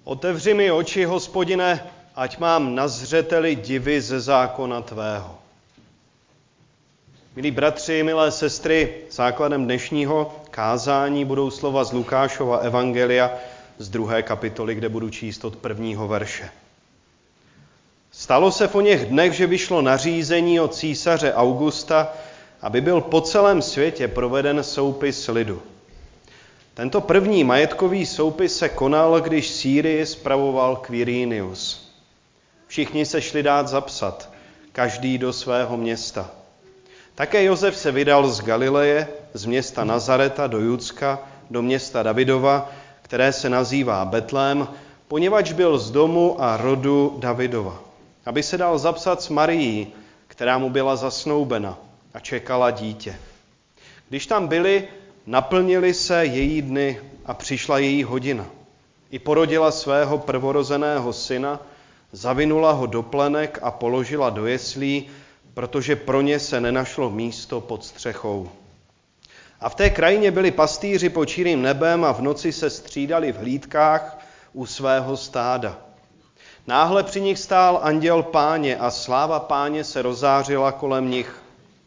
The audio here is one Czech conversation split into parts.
Otevři mi oči, Hospodine, ať mám na zřeteli divy ze zákona tvého. Milí bratři, milé sestry, základem dnešního kázání budou slova z Lukášova evangelia z 2. kapitoly, kde budu číst od 1. verše. Stalo se v oněch dnech, že vyšlo nařízení od císaře Augusta, aby byl po celém světě proveden soupis lidu. Tento první majetkový soupis se konal, když Sýrii spravoval Quirinius. Všichni se šli dát zapsat, každý do svého města. Také Josef se vydal z Galileje, z města Nazareta do Judska, do města Davidova, které se nazývá Betlém, poněvadž byl z domu a rodu Davidova, aby se dal zapsat s Marií, která mu byla zasnoubena a čekala dítě. Když tam byli, naplnily se její dny a přišla její hodina. I porodila svého prvorozeného syna, zavinula ho do plenek a položila do jeslí, protože pro ně se nenašlo místo pod střechou. A v té krajině byli pastýři pod čirým nebem a v noci se střídali v hlídkách u svého stáda. Náhle při nich stál anděl Páně a sláva Páně se rozářila kolem nich.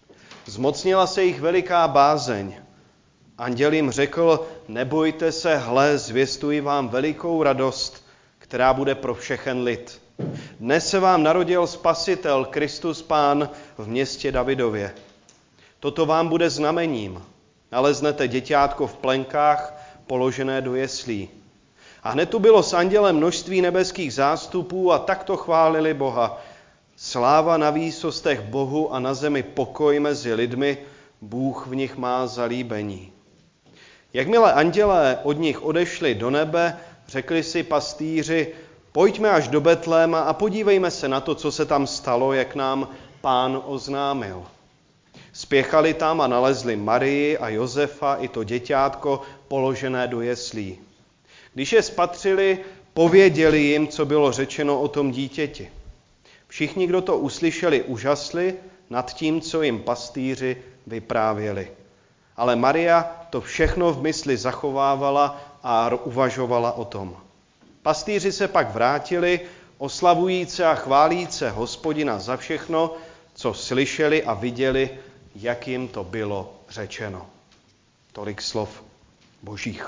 Zmocnila se jich veliká bázeň. Anděl jim řekl, nebojte se, hle, zvěstuji vám velikou radost, která bude pro všechen lid. Dnes se vám narodil Spasitel, Kristus Pán v městě Davidově. Toto vám bude znamením. Naleznete děťátko v plenkách, položené do jeslí. A hned tu bylo s andělem množství nebeských zástupů a takto chválili Boha. Sláva na výsostech Bohu a na zemi pokoj mezi lidmi, Bůh v nich má zalíbení. Jakmile andělé od nich odešli do nebe, řekli si pastýři, pojďme až do Betléma a podívejme se na to, co se tam stalo, jak nám Pán oznámil. Spěchali tam a nalezli Marii a Josefa i to děťátko položené do jeslí. Když je spatřili, pověděli jim, co bylo řečeno o tom dítěti. Všichni, kdo to uslyšeli, užasli nad tím, co jim pastýři vyprávěli. Ale Maria to všechno v mysli zachovávala a uvažovala o tom. Pastýři se pak vrátili, oslavujíce a chválíce Hospodina za všechno, co slyšeli a viděli, jak jim to bylo řečeno. Tolik slov Božích.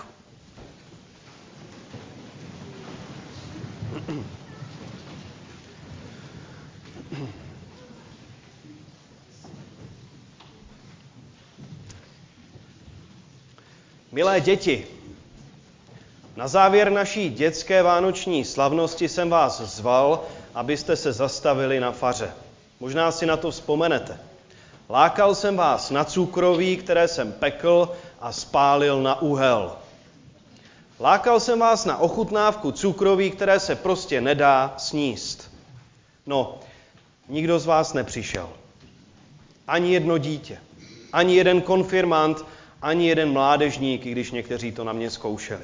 Milé děti, na závěr naší dětské vánoční slavnosti jsem vás zval, abyste se zastavili na faře. Možná si na to vzpomenete. Lákal jsem vás na cukroví, které jsem pekl a spálil na uhel. Lákal jsem vás na ochutnávku cukroví, které se prostě nedá sníst. No, nikdo z vás nepřišel. Ani jedno dítě, ani jeden konfirmant, ani jeden mládežník, i když někteří to na mě zkoušeli.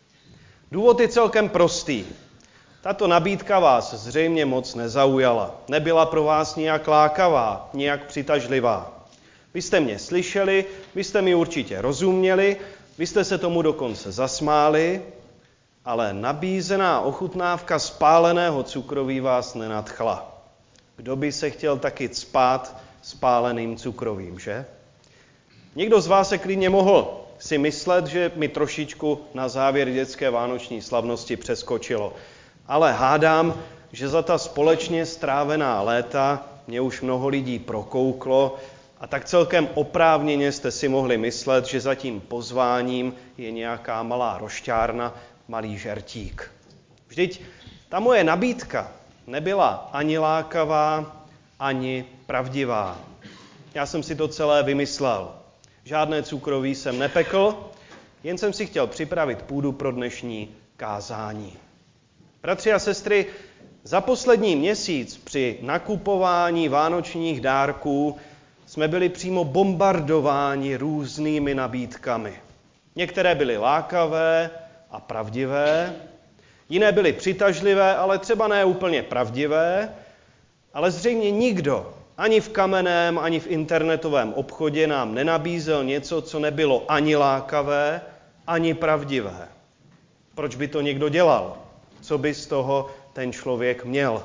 Důvod je celkem prostý. Tato nabídka vás zřejmě moc nezaujala. Nebyla pro vás nijak lákavá, nijak přitažlivá. Vy jste mě slyšeli, vy jste mi určitě rozuměli, vy jste se tomu dokonce zasmáli, ale nabízená ochutnávka spáleného cukroví vás nenadchla. Kdo by se chtěl taky cpát spáleným cukrovím, že? Někdo z vás se klidně mohl si myslet, že mi trošičku na závěr dětské vánoční slavnosti přeskočilo. Ale hádám, že za ta společně strávená léta mě už mnoho lidí prokouklo a tak celkem oprávněně jste si mohli myslet, že za tím pozváním je nějaká malá rošťárna, malý žertík. Vždyť ta moje nabídka nebyla ani lákavá, ani pravdivá. Já jsem si to celé vymyslel. Žádné cukroví jsem nepekl, jen jsem si chtěl připravit půdu pro dnešní kázání. Bratři a sestry, za poslední měsíc při nakupování vánočních dárků jsme byli přímo bombardováni různými nabídkami. Některé byly lákavé a pravdivé, jiné byly přitažlivé, ale třeba ne úplně pravdivé, ale zřejmě nikdo, ani v kamenném, ani v internetovém obchodě nám nenabízel něco, co nebylo ani lákavé, ani pravdivé. Proč by to někdo dělal? co by z toho ten člověk měl.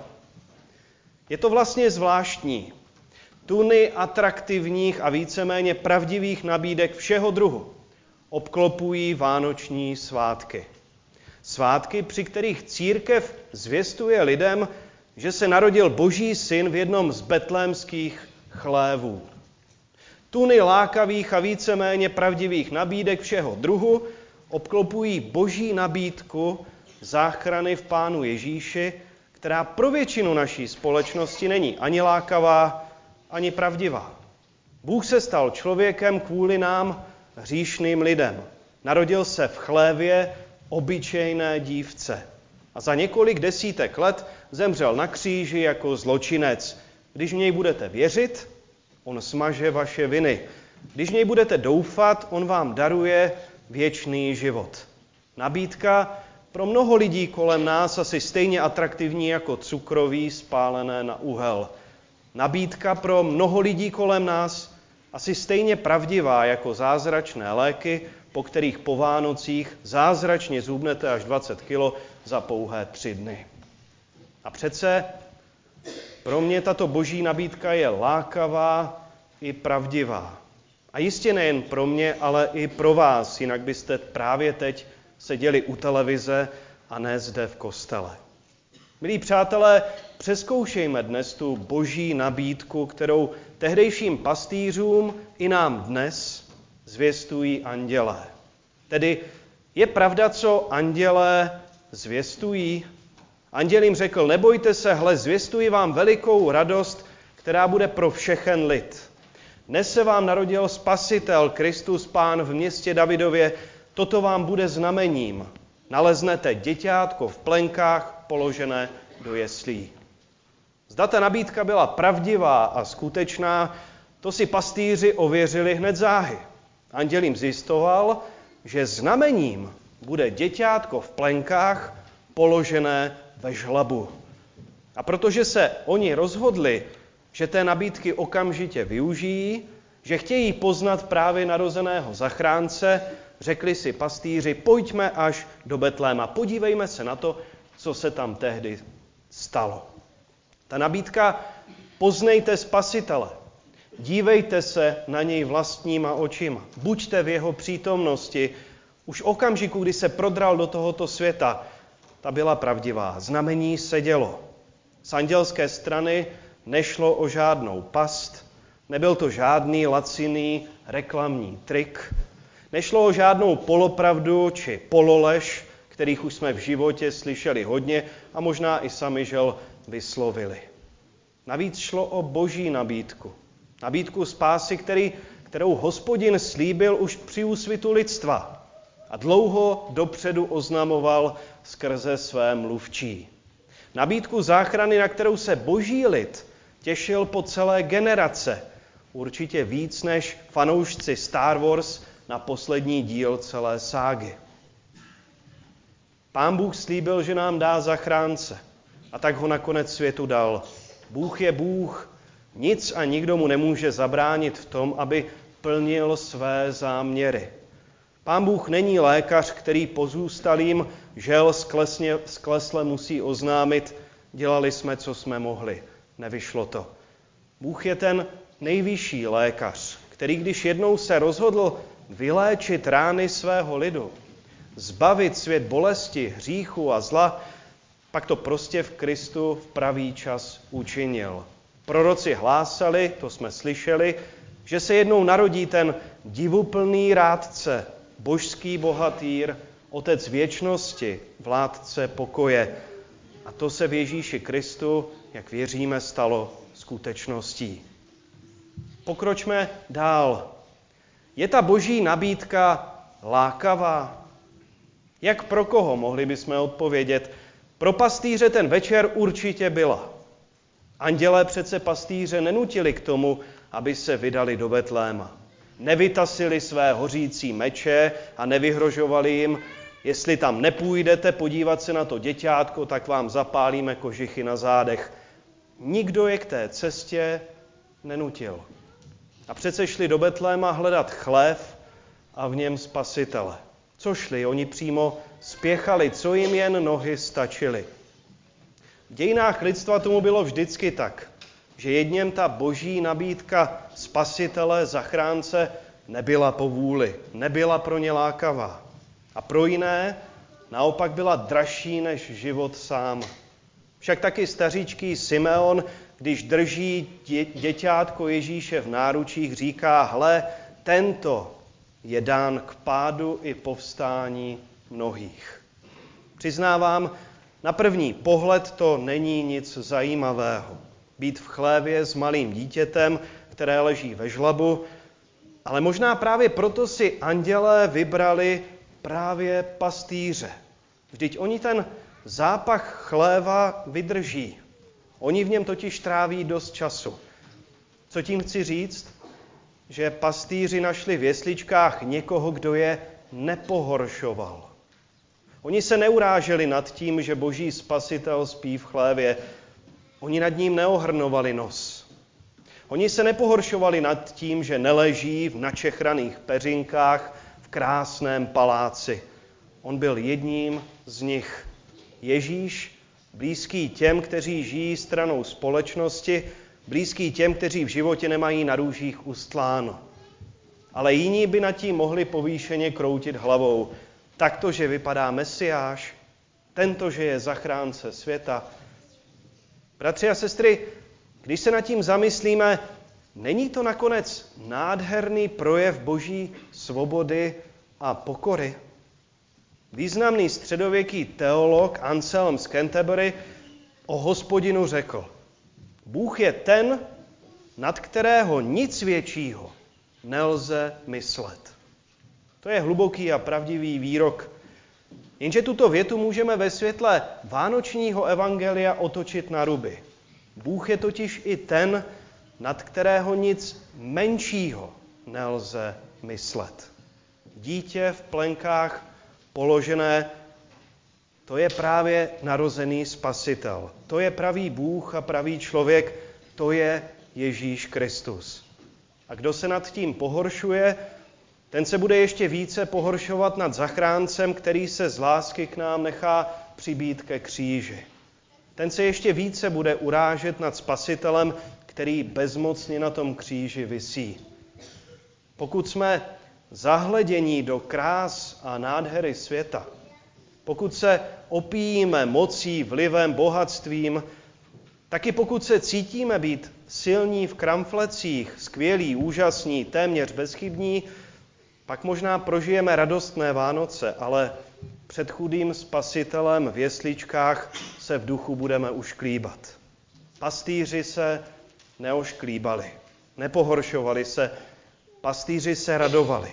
Je to vlastně zvláštní. Tuny atraktivních a víceméně pravdivých nabídek všeho druhu obklopují vánoční svátky. Svátky, při kterých církev zvěstuje lidem, že se narodil Boží syn v jednom z betlémských chlévů. Tuny lákavých a víceméně pravdivých nabídek všeho druhu obklopují Boží nabídku záchrany v Pánu Ježíši, která pro většinu naší společnosti není ani lákavá, ani pravdivá. Bůh se stal člověkem kvůli nám, hříšným lidem. Narodil se v chlévě obyčejné dívce a za několik desítek let zemřel na kříži jako zločinec. Když v něj budete věřit, on smaže vaše viny. Když v něj budete doufat, on vám daruje věčný život. Nabídka pro mnoho lidí kolem nás asi stejně atraktivní jako cukroví spálené na uhel. Nabídka pro mnoho lidí kolem nás asi stejně pravdivá jako zázračné léky, po kterých po Vánocích zázračně zhubnete až 20 kilo za pouhé 3 dny. A přece pro mě tato boží nabídka je lákavá i pravdivá. A jistě nejen pro mě, ale i pro vás, jinak byste právě teď seděli u televize a ne zde v kostele. Milí přátelé, přezkoušejme dnes tu boží nabídku, kterou tehdejším pastýřům i nám dnes zvěstují andělé. Tedy je pravda, co andělé zvěstují? Anděl jim řekl, nebojte se, hle, zvěstuji vám velikou radost, která bude pro všechen lid. Dnes se vám narodil Spasitel, Kristus Pán v městě Davidově, toto vám bude znamením. Naleznete děťátko v plenkách položené do jeslí. Zda ta nabídka byla pravdivá a skutečná, to si pastýři ověřili hned záhy. Anděl jim zjistoval, že znamením bude děťátko v plenkách položené ve žlabu. A protože se oni rozhodli, že té nabídky okamžitě využijí, že chtějí poznat právě narozeného zachránce, řekli si pastýři, pojďme až do Betléma, podívejme se na to, co se tam tehdy stalo. Ta nabídka, poznejte Spasitele, dívejte se na něj vlastníma očima, buďte v jeho přítomnosti. Už okamžiku, kdy se prodral do tohoto světa, ta byla pravdivá. Znamení se dělo. Z andělské strany nešlo o žádnou past, nebyl to žádný laciný reklamní trik, nešlo o žádnou polopravdu či pololež, kterých už jsme v životě slyšeli hodně a možná i sami žel vyslovili. Navíc šlo o boží nabídku. Nabídku spásy, kterou Hospodin slíbil už při úsvitu lidstva a dlouho dopředu oznamoval skrze své mluvčí. Nabídku záchrany, na kterou se boží lid těšil po celé generace, určitě víc než fanoušci Star Wars na poslední díl celé ságy. Pán Bůh slíbil, že nám dá zachránce a tak ho nakonec světu dal. Bůh je Bůh, nic a nikdo mu nemůže zabránit v tom, aby plnil své záměry. Pán Bůh není lékař, který pozůstalým žel sklesle musí oznámit, dělali jsme, co jsme mohli. Nevyšlo to. Bůh je ten nejvyšší lékař, který když jednou se rozhodl vyléčit rány svého lidu, zbavit svět bolesti, hříchu a zla, pak to prostě v Kristu v pravý čas učinil. Proroci hlásali, to jsme slyšeli, že se jednou narodí ten divuplný rádce, božský bohatýr, otec věčnosti, vládce pokoje. A to se v Ježíši Kristu, jak věříme, stalo skutečností. Pokročme dál. Je ta boží nabídka lákavá? Jak pro koho, mohli bychom odpovědět? Pro pastýře ten večer určitě byla. Andělé přece pastýře nenutili k tomu, aby se vydali do Betléma. Nevytasili své hořící meče a nevyhrožovali jim, jestli tam nepůjdete podívat se na to děťátko, tak vám zapálíme kožichy na zádech. Nikdo je k té cestě nenutil. A přece šli do Betléma hledat chlév a v něm Spasitele. Co šli? Oni přímo spěchali, co jim jen nohy stačily. V dějinách lidstva tomu bylo vždycky tak, že jedněm ta boží nabídka spasitele, zachránce nebyla po vůli, nebyla pro ně lákavá. A pro jiné naopak byla dražší než život sám. Však taky staříčký Simeon, když drží děťátko Ježíše v náručích, říká, hle, tento je dán k pádu i povstání mnohých. Přiznávám, na první pohled to není nic zajímavého. Být v chlévě s malým dítětem, které leží ve žlabu, ale možná právě proto si andělé vybrali právě pastýře. Vždyť oni ten zápach chléva vydrží. Oni v něm totiž tráví dost času. Co tím chci říct? Že pastýři našli v jesličkách někoho, kdo je nepohoršoval. Oni se neuráželi nad tím, že boží spasitel spí v chlévě. Oni nad ním neohrnovali nos. Oni se nepohoršovali nad tím, že neleží v načechraných peřinkách v krásném paláci. On byl jedním z nich. Ježíš, blízký těm, kteří žijí stranou společnosti, blízký těm, kteří v životě nemají na růžích ustláno. Ale jiní by nad tím mohli povýšeně kroutit hlavou. Takto, že vypadá Mesiáš, tento, že je zachránce světa. Bratři a sestry, když se nad tím zamyslíme, není to nakonec nádherný projev boží svobody a pokory? Významný středověký teolog Anselm z Canterbury o Hospodinu řekl, Bůh je ten, nad kterého nic většího nelze myslet. To je hluboký a pravdivý výrok. Jenže tuto větu můžeme ve světle vánočního evangelia otočit na ruby. Bůh je totiž i ten, nad kterého nic menšího nelze myslet. Dítě v plenkách položené, to je právě narozený spasitel. To je pravý Bůh a pravý člověk, to je Ježíš Kristus. A kdo se nad tím pohoršuje, ten se bude ještě více pohoršovat nad zachráncem, který se z lásky k nám nechá přibít ke kříži. Ten se ještě více bude urážet nad spasitelem, který bezmocně na tom kříži visí. Pokud jsme zahledění do krás a nádhery světa, pokud se opíjíme mocí, vlivem, bohatstvím, taky pokud se cítíme být silní v kramflecích, skvělí, úžasní, téměř bezchybní, pak možná prožijeme radostné Vánoce, ale před chudým spasitelem v jesličkách se v duchu budeme ušklíbat. Pastýři se neošklíbali, nepohoršovali se, pastýři se radovali.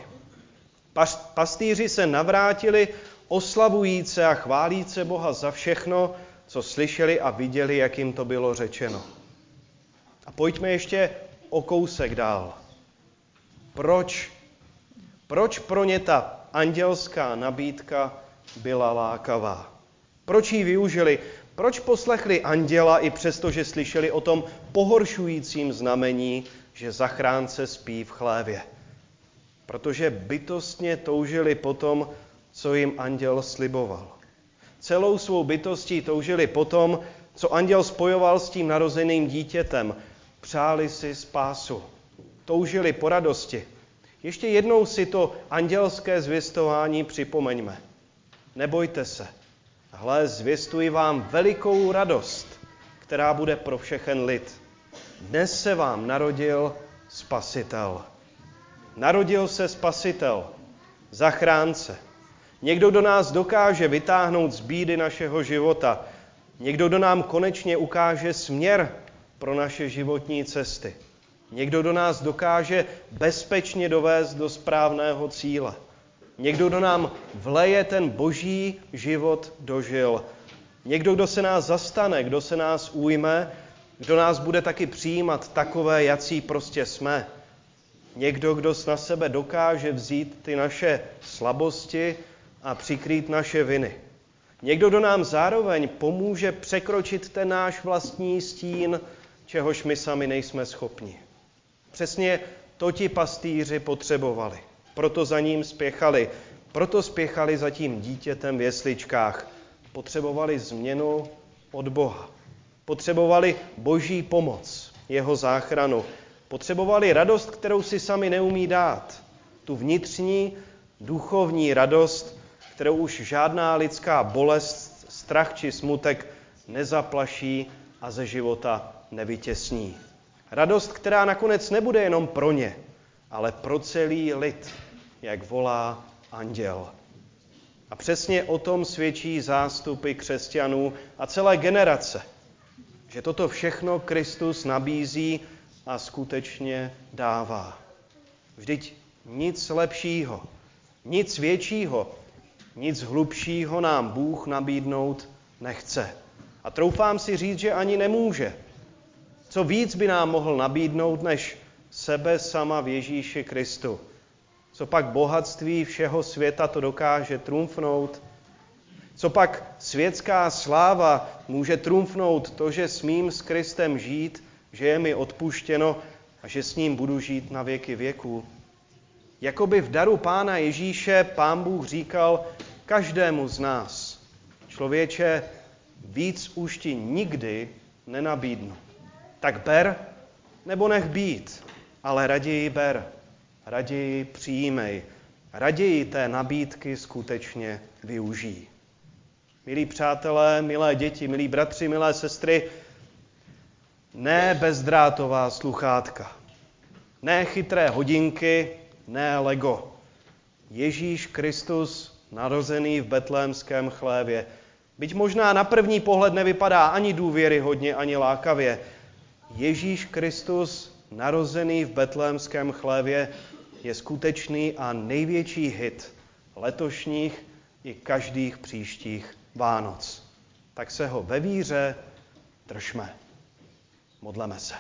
Pastýři se navrátili oslavujíce a chválíce Boha za všechno, co slyšeli a viděli, jak jim to bylo řečeno. A pojďme ještě o kousek dál. Proč pro ně ta andělská nabídka byla lákavá? Proč ji využili? Proč poslechli anděla i přesto, že slyšeli o tom pohoršujícím znamení, že zachránce spí v chlévě? Protože bytostně toužili po tom, co jim anděl sliboval. Celou svou bytostí toužili po tom, co anděl spojoval s tím narozeným dítětem. Přáli si spásu. Toužili po radosti. Ještě jednou si to andělské zvěstování připomeňme. Nebojte se. Hle, zvěstuji vám velikou radost, která bude pro všechen lid. Dnes se vám narodil spasitel. Narodil se spasitel, zachránce. Někdo, kdo nás dokáže vytáhnout z bídy našeho života. Někdo, kdo nám konečně ukáže směr pro naše životní cesty. Někdo, kdo nás dokáže bezpečně dovést do správného cíle. Někdo, kdo nám vleje ten boží život do žil. Někdo, kdo se nás zastane, kdo se nás ujme, kdo nás bude taky přijímat takové, jací prostě jsme. Někdo, kdo na sebe dokáže vzít ty naše slabosti a přikrýt naše viny. Někdo, kdo nám zároveň pomůže překročit ten náš vlastní stín, čehož my sami nejsme schopni. Přesně to ti pastýři potřebovali. Proto za ním spěchali. Proto spěchali za tím dítětem v jesličkách. Potřebovali změnu od Boha. Potřebovali Boží pomoc, jeho záchranu. Potřebovali radost, kterou si sami neumí dát. Tu vnitřní, duchovní radost, kterou už žádná lidská bolest, strach či smutek nezaplaší a ze života nevytěsní. Radost, která nakonec nebude jenom pro ně, ale pro celý lid, jak volá anděl. A přesně o tom svědčí zástupy křesťanů a celé generace, že toto všechno Kristus nabízí a skutečně dává. Vždyť nic lepšího, nic většího, nic hlubšího nám Bůh nabídnout nechce. A troufám si říct, že ani nemůže. Co víc by nám mohl nabídnout, než sebe sama v Ježíši Kristu? Co pak bohatství všeho světa to dokáže trumfnout? Co pak světská sláva může trumfnout to, že smím s Kristem žít, že je mi odpuštěno a že s ním budu žít na věky věků? Jakoby v daru Pána Ježíše Pán Bůh říkal každému z nás: člověče, víc už ti nikdy nenabídnu. Tak ber, nebo nech být, ale raději ber, raději přijímej, raději té nabídky skutečně využij. Milí přátelé, milé děti, milí bratři, milé sestry, ne bezdrátová sluchátka, ne chytré hodinky, ne Lego. Ježíš Kristus, narozený v betlémském chlévě, byť možná na první pohled nevypadá ani důvěryhodně, ani lákavě, Ježíš Kristus, narozený v betlémském chlévě, je skutečný a největší hit letošních i každých příštích Vánoc. Tak se ho ve víře držme. Modleme se.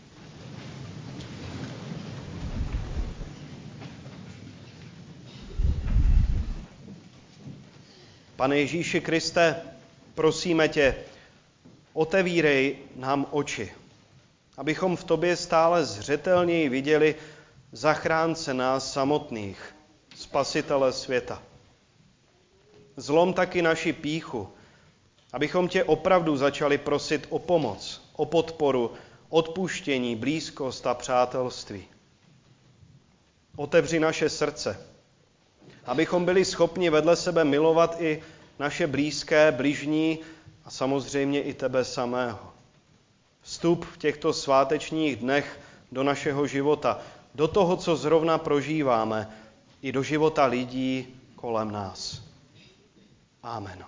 Pane Ježíši Kriste, prosíme tě, otevírej nám oči, abychom v tobě stále zřetelněji viděli zachránce nás samotných, spasitele světa. Zlom taky naši pýchu, abychom tě opravdu začali prosit o pomoc, o podporu, odpuštění, blízkost a přátelství. Otevři naše srdce, abychom byli schopni vedle sebe milovat i naše blízké, bližní a samozřejmě i tebe samého. Vstup v těchto svátečních dnech do našeho života, do toho, co zrovna prožíváme, i do života lidí kolem nás. Amen.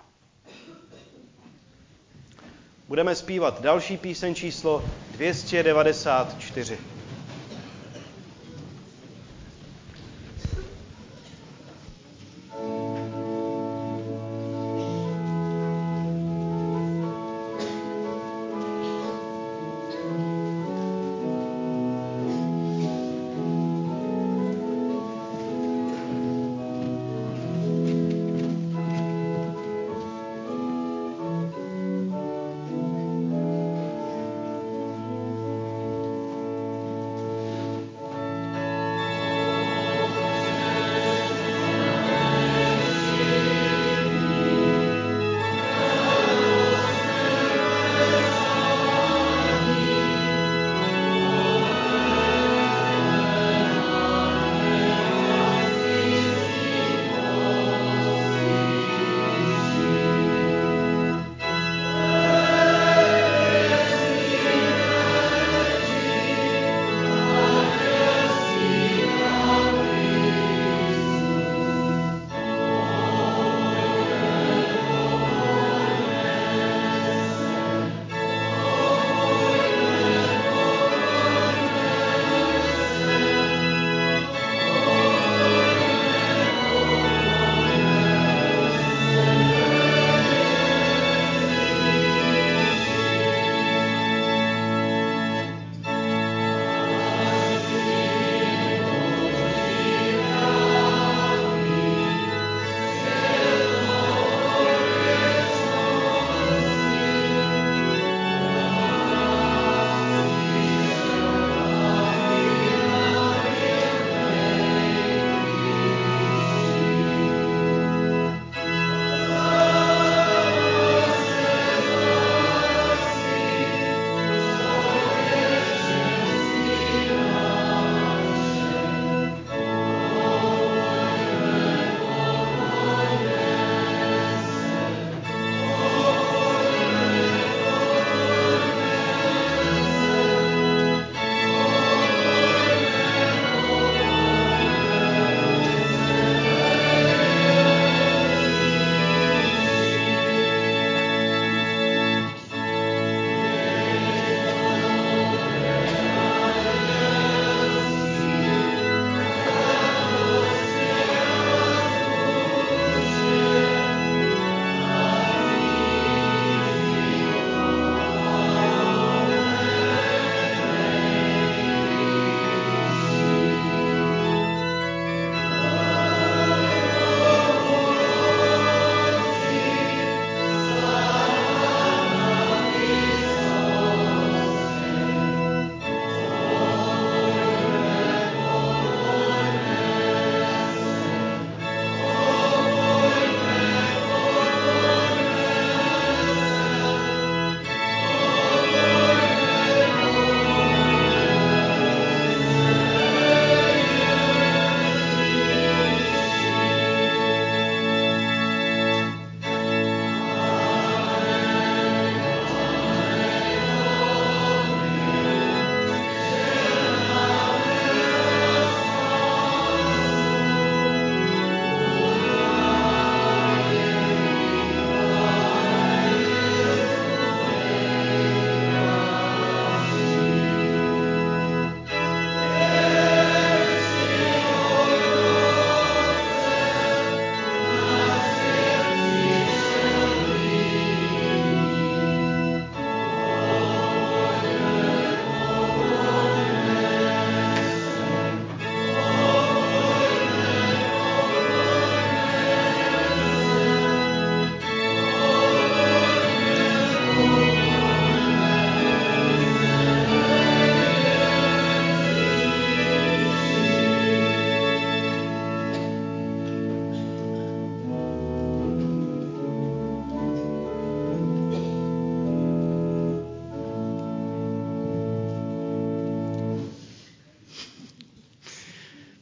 Budeme zpívat další píseň číslo 294.